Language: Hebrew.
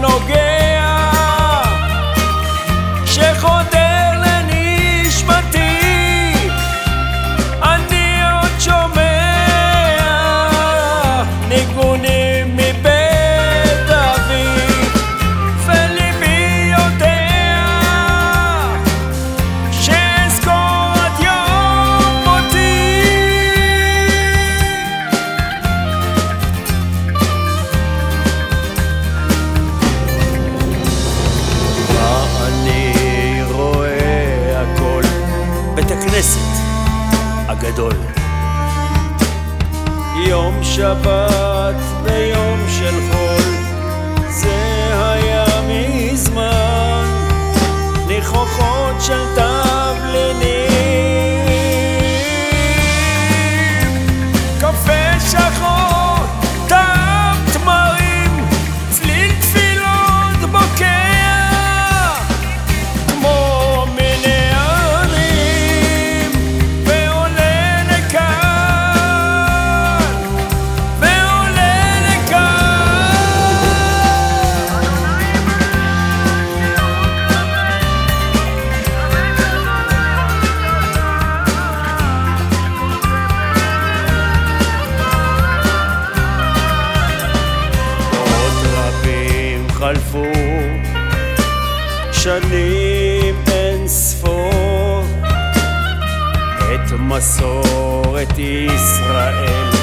נוגע שחודר לנשמתי, אני עוד שומע ניגונים מבית אבי, וליבי יודע שאזכור עד יום מותי. אני רואה הכל בית הכנסת הגדול, יום שבת ויום של חול, זה היה מזמן, ניחוחות של תבלינים, קפה שחור, טעם תמרים, צליל תפילות בוקע כמו מיני ערים, ועולה לכאן, ועולה לכאן. דורות רבים חלפו, שנים אין ספור, את מסורת ישראל